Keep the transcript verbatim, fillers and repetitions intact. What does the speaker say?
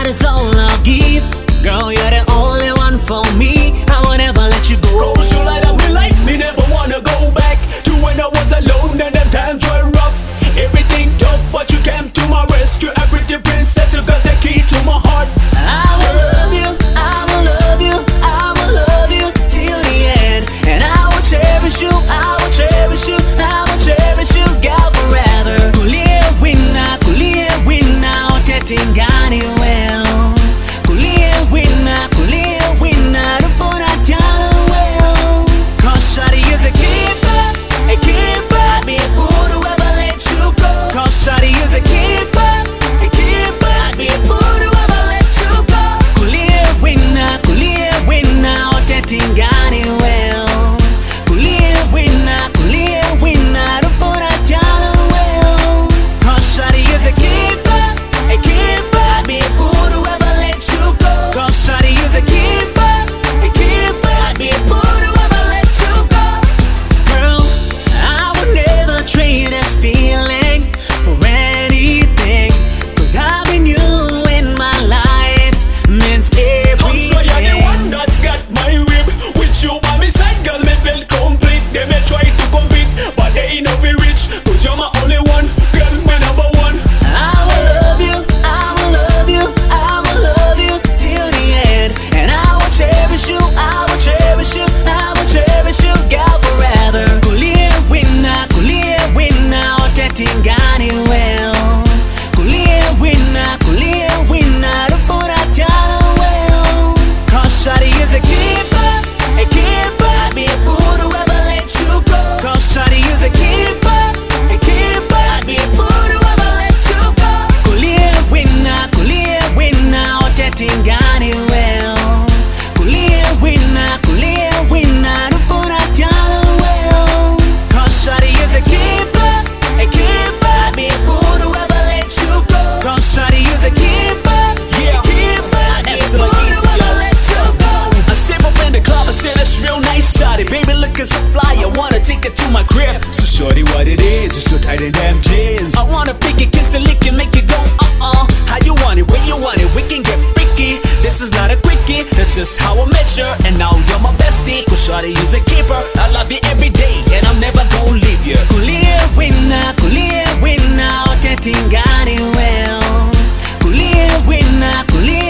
heart is all I'll give. Girl, you're the only one for me. I won't ever let you go. Cause you light up my life, me never wanna go back to when I was alone and the times were rough. Everything tough, but you came to my rescue. A pretty princess, you got the key to my heart. I will love you, I will love you, I will love you till the end. And I will cherish you, I will cherish you, I will cherish you, girl, forever. Kulie wina, kulie wina, otetingani well. Kulie wina, kulie wina, rupona tana well. Cause shawty is a keeper, a keeper. I'd be a fool to ever let you go. Cause shawty is a keeper, a keeper. I'd be a fool to ever let you go. Kulie wina, kulie wina, otetingani well. Kulie wina, kulie wina, rupona tana well. Cause shawty is a keeper, a keeper. I'd be a fool to ever let you go. Cause shawty is a keeper, a keeper. I'd be a fool to ever let you go. Girl, I would never trade this feeling for anything. Cause having you in my life means I'm sure you're the everything. one that's got my rib. With you by my side, girl, me feel complete. They may try to compete, but they ain't no be rich. Cause you're my only one, girl, my number one. I will love you, I will love you, I will love you till the end. And I will cherish you, I will cherish you, I will cherish you, girl, forever. Kulie wina, kulie wina, otetingani well. Kulie wina, kulie wina, rupona tana well. Cause shawty is a keeper, a keeper. I'd be a fool to ever let you go. Cause shawty is a keeper, a keeper. I'd be a fool to ever let you go. Kulie wina, kulie wina, otetingani well. Kulie wina, kulie wina, rupona tana well. Cause shawty is a keeper, a keeper. I'd be a fool to ever let you go. Cause shawty is a keeper, Yeah. a keeper. I'd be a That's fool so to easy, ever yo. let you go. I step up in the club, I said that's real nice, shawty. Baby, looking so fly, I wanna take it to my crib. So shorty, what it is, you're so tight in them jeans. I wanna freak it, kiss it, lick it, make it go uh-uh. How you want it, where you want it, we can get freaky. This is not a quickie, that's just how I met you. And now you're my bestie, cause shorty is a keeper. I love you every day, and I'm never gonna leave you. Kulie wina, kulie wina, otetingani well. Kulie wina, kulie